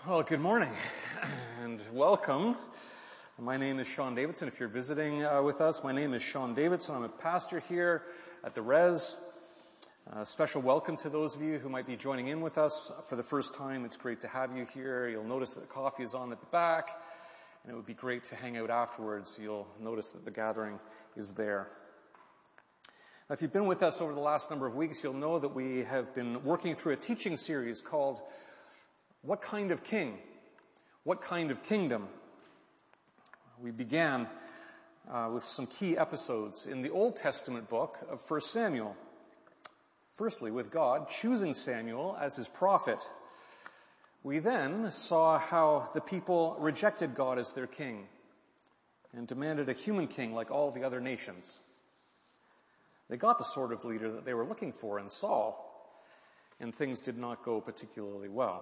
Well, good morning and welcome. My name is Sean Davidson. If you're visiting with us, my name is Sean Davidson. I'm a pastor here at the Res. Special welcome to those of you who might be joining in with us for the first time. It's great to have you here. You'll notice that the coffee is on at the back, and it would be great to hang out afterwards. You'll notice that the gathering is there. Now, if you've been with us over the last number of weeks, you'll know that we have been working through a teaching series called What Kind of King? What Kind of Kingdom? We began with some key episodes in the Old Testament book of 1 Samuel. Firstly, with God choosing Samuel as his prophet. We then saw how the people rejected God as their king and demanded a human king like all the other nations. They got the sort of leader that they were looking for in Saul, and things did not go particularly well.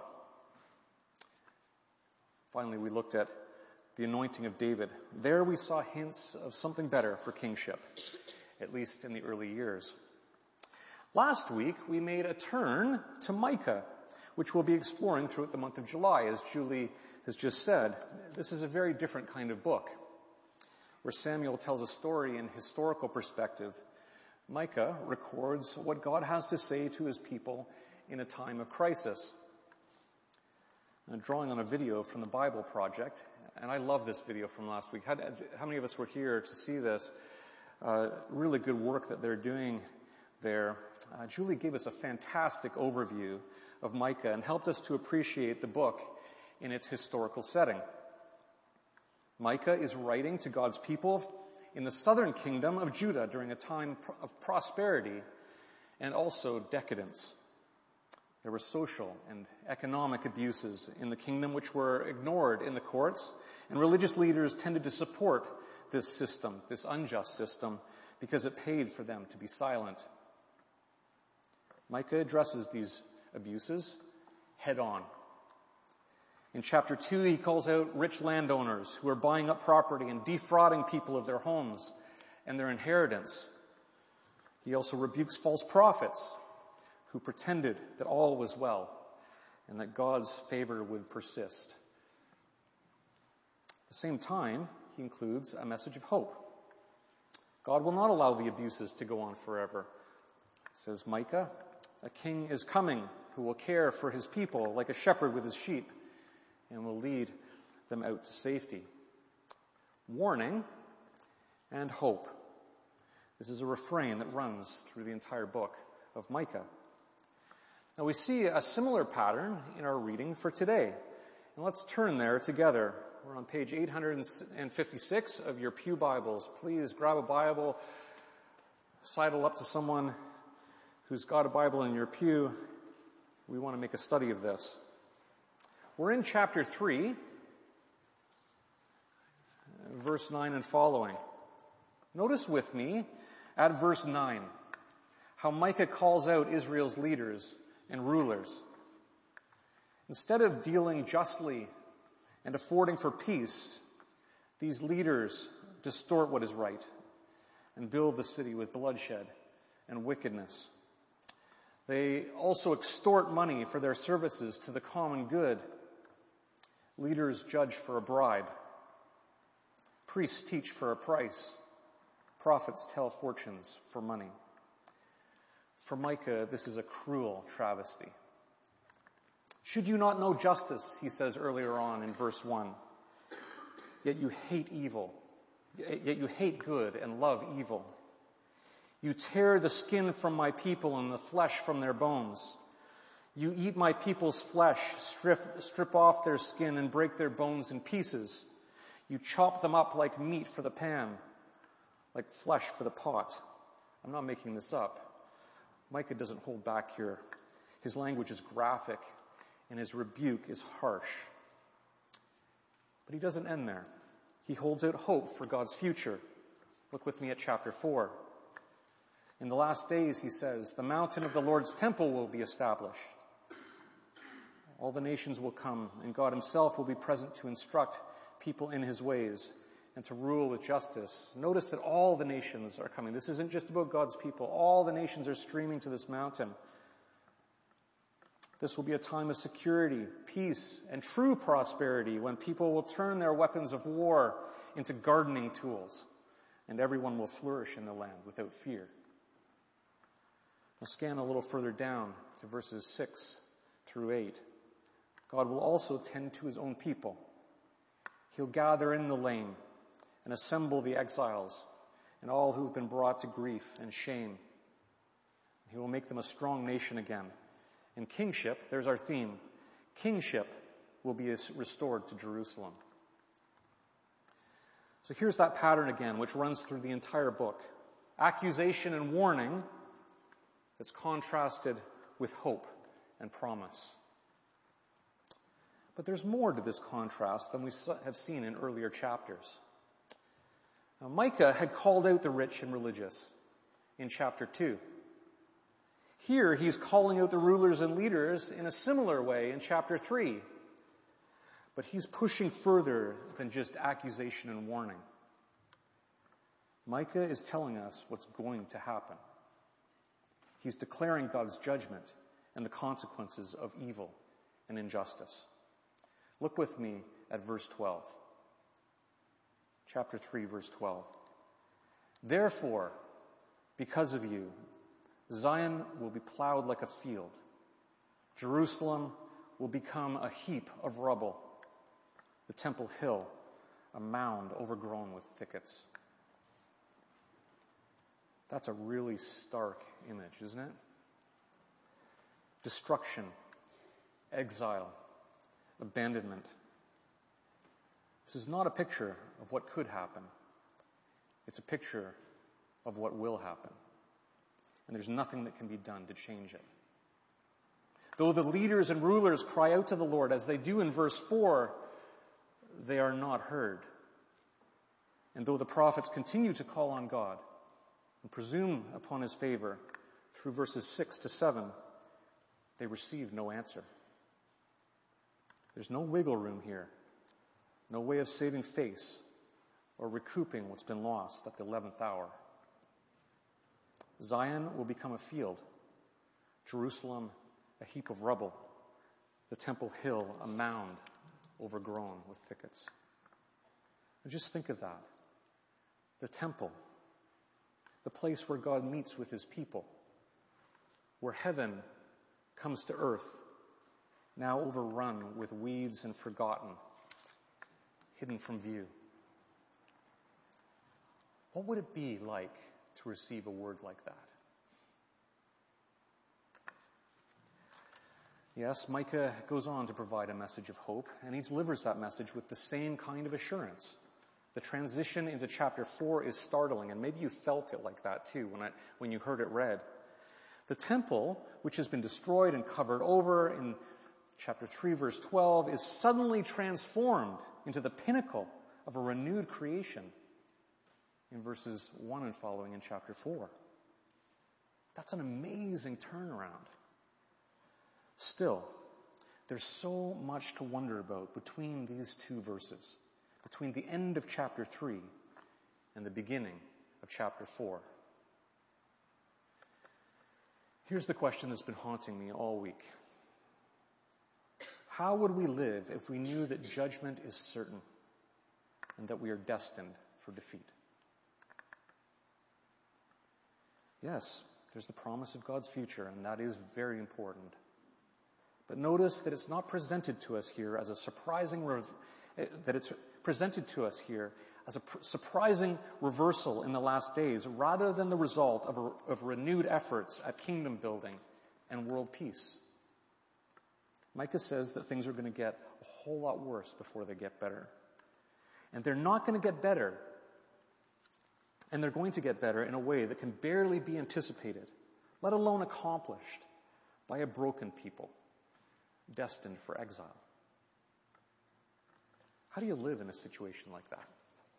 Finally, we looked at the anointing of David. There we saw hints of something better for kingship, at least in the early years. Last week, we made a turn to Micah, which we'll be exploring throughout the month of July, as Julie has just said. This is a very different kind of book, where Samuel tells a story in historical perspective. Micah records what God has to say to his people in a time of crisis. Drawing on a video from the Bible Project, and I love this video from last week. How many of us were here to see this? Really good work that they're doing there. Julie gave us a fantastic overview of Micah and helped us to appreciate the book in its historical setting. Micah is writing to God's people in the southern kingdom of Judah during a time of prosperity and also decadence. There were social and economic abuses in the kingdom which were ignored in the courts, and religious leaders tended to support this system, this unjust system, because it paid for them to be silent. Micah addresses these abuses head on. In chapter 2, he calls out rich landowners who are buying up property and defrauding people of their homes and their inheritance. He also rebukes false prophets who pretended that all was well and that God's favor would persist. At the same time, he includes a message of hope. God will not allow the abuses to go on forever. Says Micah, a king is coming who will care for his people like a shepherd with his sheep and will lead them out to safety. Warning and hope. This is a refrain that runs through the entire book of Micah. Now we see a similar pattern in our reading for today. And let's turn there together. We're on page 856 of your pew Bibles. Please grab a Bible, sidle up to someone who's got a Bible in your pew. We want to make a study of this. We're in chapter 3, verse 9 and following. Notice with me at verse 9 how Micah calls out Israel's leaders and rulers. Instead of dealing justly and affording for peace, these leaders distort what is right and build the city with bloodshed and wickedness. They also extort money for their services to the common good. Leaders judge for a bribe. Priests teach for a price. Prophets tell fortunes for money. For Micah, this is a cruel travesty. Should you not know justice, he says earlier on in verse 1, yet you hate evil, yet you hate good and love evil. You tear the skin from my people and the flesh from their bones. You eat my people's flesh, strip off their skin and break their bones in pieces. You chop them up like meat for the pan, like flesh for the pot. I'm not making this up. Micah doesn't hold back here. His language is graphic and his rebuke is harsh. But he doesn't end there. He holds out hope for God's future. Look with me at chapter 4. In the last days, he says, the mountain of the Lord's temple will be established. All the nations will come, and God himself will be present to instruct people in his ways and to rule with justice. Notice that all the nations are coming. This isn't just about God's people. All the nations are streaming to this mountain. This will be a time of security, peace, and true prosperity when people will turn their weapons of war into gardening tools, and everyone will flourish in the land without fear. We'll scan a little further down to verses 6 through 8. God will also tend to his own people. He'll gather in the lame and assemble the exiles and all who have been brought to grief and shame. He will make them a strong nation again. And kingship, there's our theme, kingship will be restored to Jerusalem. So here's that pattern again, which runs through the entire book. Accusation and warning that's contrasted with hope and promise. But there's more to this contrast than we have seen in earlier chapters. Now, Micah had called out the rich and religious in chapter 2. Here, he's calling out the rulers and leaders in a similar way in chapter 3. But he's pushing further than just accusation and warning. Micah is telling us what's going to happen. He's declaring God's judgment and the consequences of evil and injustice. Look with me at verse 12. Chapter 3, verse 12. Therefore, because of you, Zion will be plowed like a field. Jerusalem will become a heap of rubble. The Temple Hill, a mound overgrown with thickets. That's a really stark image, isn't it? Destruction, exile, abandonment. This is not a picture of what could happen. It's a picture of what will happen. And there's nothing that can be done to change it. Though the leaders and rulers cry out to the Lord, as they do in verse 4, they are not heard. And though the prophets continue to call on God and presume upon his favor through verses 6 to 7, they receive no answer. There's no wiggle room here, no way of saving face or recouping what's been lost at the 11th hour. Zion will become a field, Jerusalem a heap of rubble, the Temple Hill a mound overgrown with thickets. And just think of that. The temple, the place where God meets with his people, where heaven comes to earth, now overrun with weeds and forgotten, hidden from view. What would it be like to receive a word like that? Yes, Micah goes on to provide a message of hope, and he delivers that message with the same kind of assurance. The transition into chapter 4 is startling, and maybe you felt it like that too when you heard it read. The temple, which has been destroyed and covered over in chapter 3, verse 12, is suddenly transformed into the pinnacle of a renewed creation in verses 1 and following in chapter 4. That's an amazing turnaround. Still, there's so much to wonder about between these two verses, between the end of chapter 3 and the beginning of chapter 4. Here's the question that's been haunting me all week. How would we live if we knew that judgment is certain and that we are destined for defeat? Yes, there's the promise of God's future, and that is very important. But notice that it's not presented to us here as a surprising surprising reversal in the last days, rather than the result of renewed efforts at kingdom building and world peace. Micah says that things are going to get a whole lot worse before they get better. And they're not going to get better. And they're going to get better in a way that can barely be anticipated, let alone accomplished, by a broken people destined for exile. How do you live in a situation like that?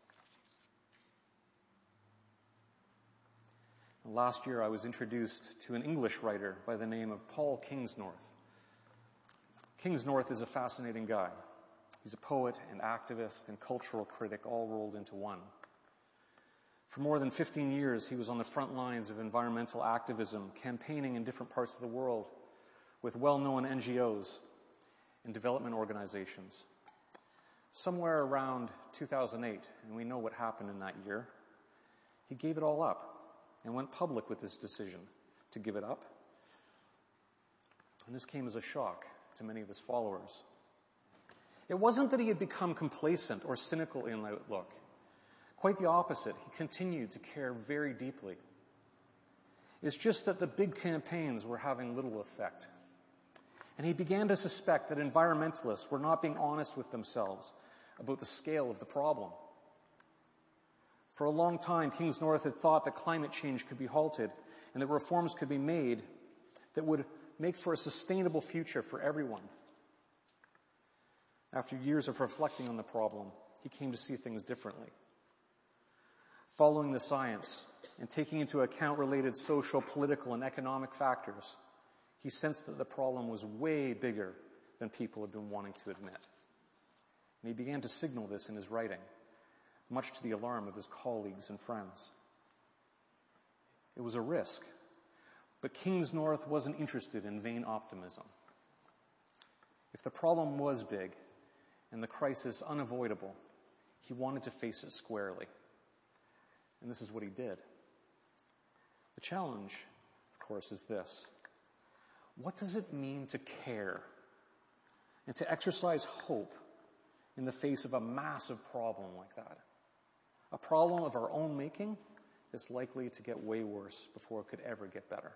Last year, I was introduced to an English writer by the name of Paul Kingsnorth. Kingsnorth is a fascinating guy. He's a poet and activist and cultural critic all rolled into one. For more than 15 years, he was on the front lines of environmental activism, campaigning in different parts of the world, with well-known NGOs and development organizations. Somewhere around 2008, and we know what happened in that year, he gave it all up and went public with his decision to give it up. And this came as a shock to many of his followers. It wasn't that he had become complacent or cynical in outlook. Quite the opposite. He continued to care very deeply. It's just that the big campaigns were having little effect. And he began to suspect that environmentalists were not being honest with themselves about the scale of the problem. For a long time, Kings North had thought that climate change could be halted and that reforms could be made that would make for a sustainable future for everyone. After years of reflecting on the problem, he came to see things differently. Following the science and taking into account related social, political, and economic factors, he sensed that the problem was way bigger than people had been wanting to admit. And he began to signal this in his writing, much to the alarm of his colleagues and friends. It was a risk, but Kings North wasn't interested in vain optimism. If the problem was big and the crisis unavoidable, he wanted to face it squarely. And this is what he did. The challenge, of course, is this. What does it mean to care and to exercise hope in the face of a massive problem like that? A problem of our own making is likely to get way worse before it could ever get better.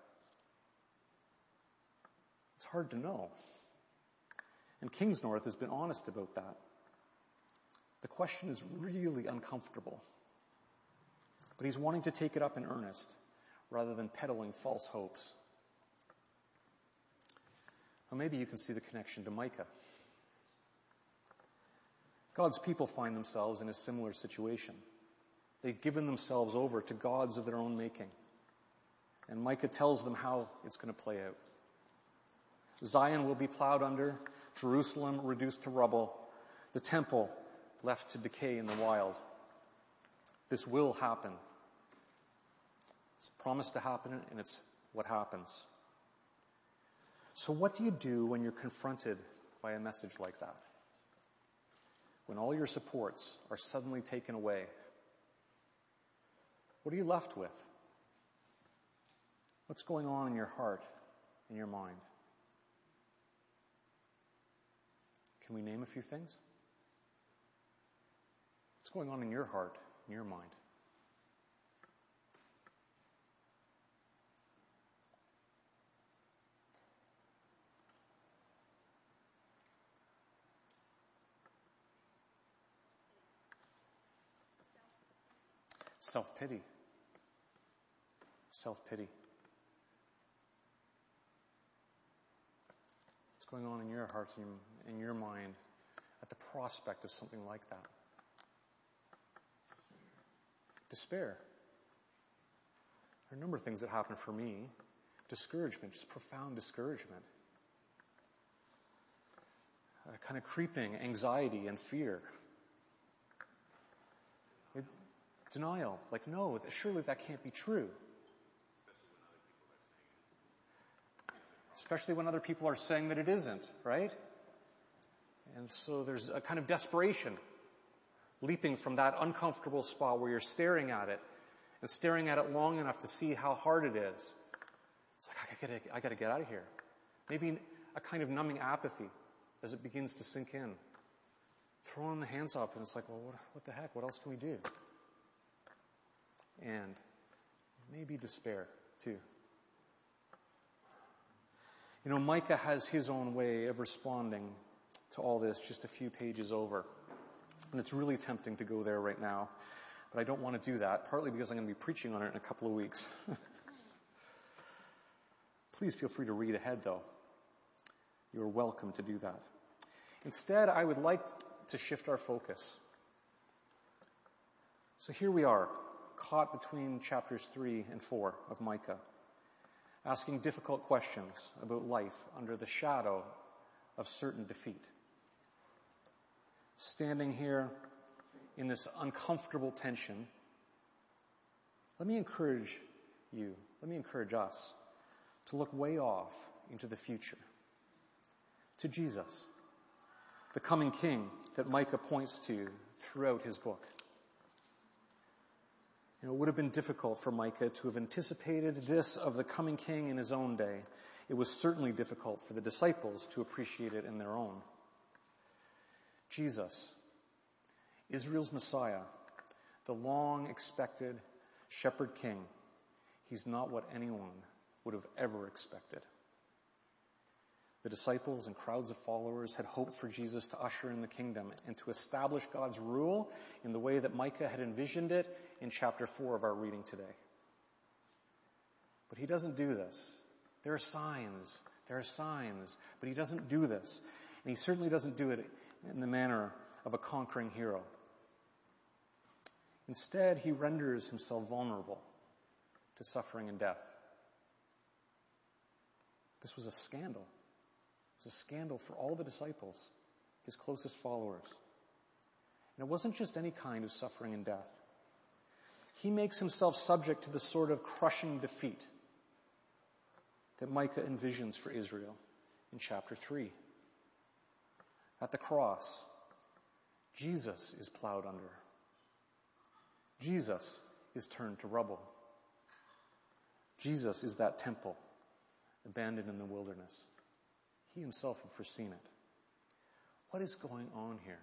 It's hard to know. And Kings North has been honest about that. The question is really uncomfortable. But he's wanting to take it up in earnest rather than peddling false hopes. Well, maybe you can see the connection to Micah. God's people find themselves in a similar situation. They've given themselves over to gods of their own making. And Micah tells them how it's going to play out. Zion will be plowed under, Jerusalem reduced to rubble, the temple left to decay in the wild. This will happen. It's promised to happen, and it's what happens. So what do you do when you're confronted by a message like that? When all your supports are suddenly taken away? What are you left with? What's going on in your heart, in your mind? Can we name a few things? What's going on in your heart, in your mind? Self-pity. Self-pity. What's going on in your heart, in your mind, at the prospect of something like that? Despair. There are a number of things that happen for me. Discouragement, just profound discouragement. Kind of creeping anxiety and fear. Denial, like, no, surely that can't be true. Especially when other people are saying that it isn't, right? And so there's a kind of desperation leaping from that uncomfortable spot where you're staring at it and staring at it long enough to see how hard it is. It's like, I gotta get out of here. Maybe a kind of numbing apathy as it begins to sink in. Throwing the hands up, and it's like, well, what the heck? What else can we do? And maybe despair, too. You know, Micah has his own way of responding to all this just a few pages over. And it's really tempting to go there right now. But I don't want to do that, partly because I'm going to be preaching on it in a couple of weeks. Please feel free to read ahead, though. You're welcome to do that. Instead, I would like to shift our focus. So here we are, caught between chapters 3 and 4 of Micah, asking difficult questions about life under the shadow of certain defeat. Standing here in this uncomfortable tension, let me encourage us to look way off into the future to Jesus, the coming king that Micah points to throughout his book. It would have been difficult for Micah to have anticipated this of the coming king in his own day. It was certainly difficult for the disciples to appreciate it in their own. Jesus, Israel's Messiah, the long-expected shepherd king, he's not what anyone would have ever expected. The disciples and crowds of followers had hoped for Jesus to usher in the kingdom and to establish God's rule in the way that Micah had envisioned it in chapter 4 of our reading today. But he doesn't do this. There are signs, but he doesn't do this. And he certainly doesn't do it in the manner of a conquering hero. Instead, he renders himself vulnerable to suffering and death. This was a scandal. It was a scandal for all the disciples, his closest followers. And it wasn't just any kind of suffering and death. He makes himself subject to the sort of crushing defeat that Micah envisions for Israel in chapter 3. At the cross, Jesus is plowed under. Jesus is turned to rubble. Jesus is that temple abandoned in the wilderness. He himself had foreseen it. What is going on here?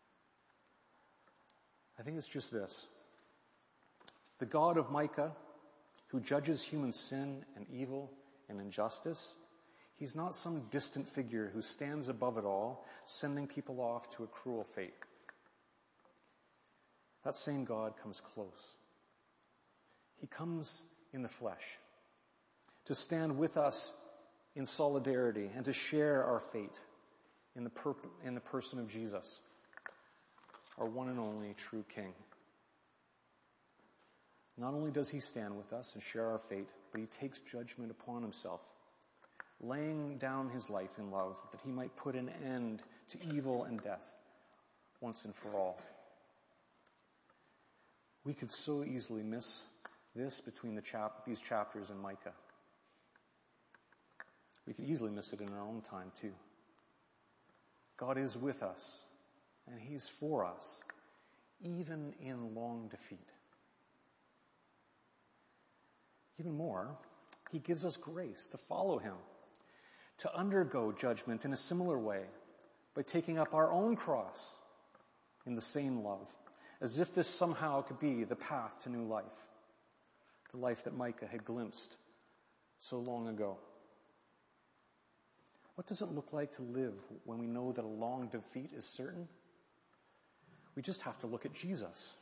I think it's just this. The God of Micah, who judges human sin and evil and injustice, he's not some distant figure who stands above it all, sending people off to a cruel fate. That same God comes close. He comes in the flesh to stand with us in solidarity and to share our fate in the person of Jesus, our one and only true King. Not only does he stand with us and share our fate, but he takes judgment upon himself, laying down his life in love that he might put an end to evil and death once and for all. We could so easily miss this between these chapters in Micah. We could easily miss it in our own time too. God is with us, and he's for us, even in long defeat. Even more, he gives us grace to follow him, to undergo judgment in a similar way by taking up our own cross in the same love, as if this somehow could be the path to new life, the life that Micah had glimpsed so long ago. What does it look like to live when we know that a long defeat is certain? We just have to look at Jesus.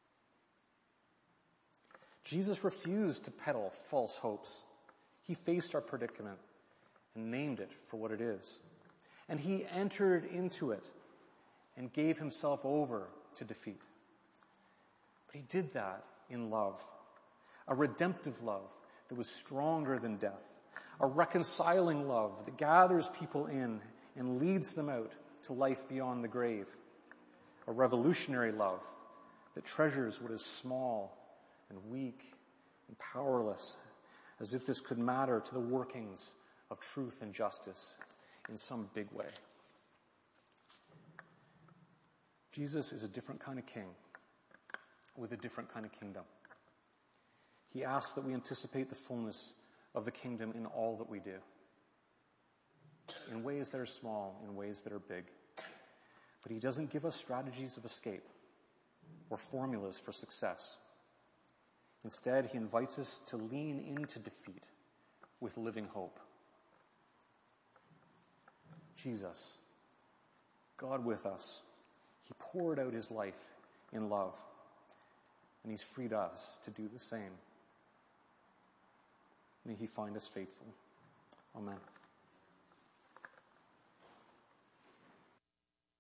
Jesus refused to peddle false hopes. He faced our predicament and named it for what it is. And he entered into it and gave himself over to defeat. But he did that in love, a redemptive love that was stronger than death. A reconciling love that gathers people in and leads them out to life beyond the grave. A revolutionary love that treasures what is small and weak and powerless, as if this could matter to the workings of truth and justice in some big way. Jesus is a different kind of king with a different kind of kingdom. He asks that we anticipate the fullness of the kingdom in all that we do, in ways that are small, in ways that are big. But he doesn't give us strategies of escape or formulas for success. Instead, he invites us to lean into defeat with living hope. Jesus, God with us, he poured out his life in love, and he's freed us to do the same. May he find us faithful. Amen.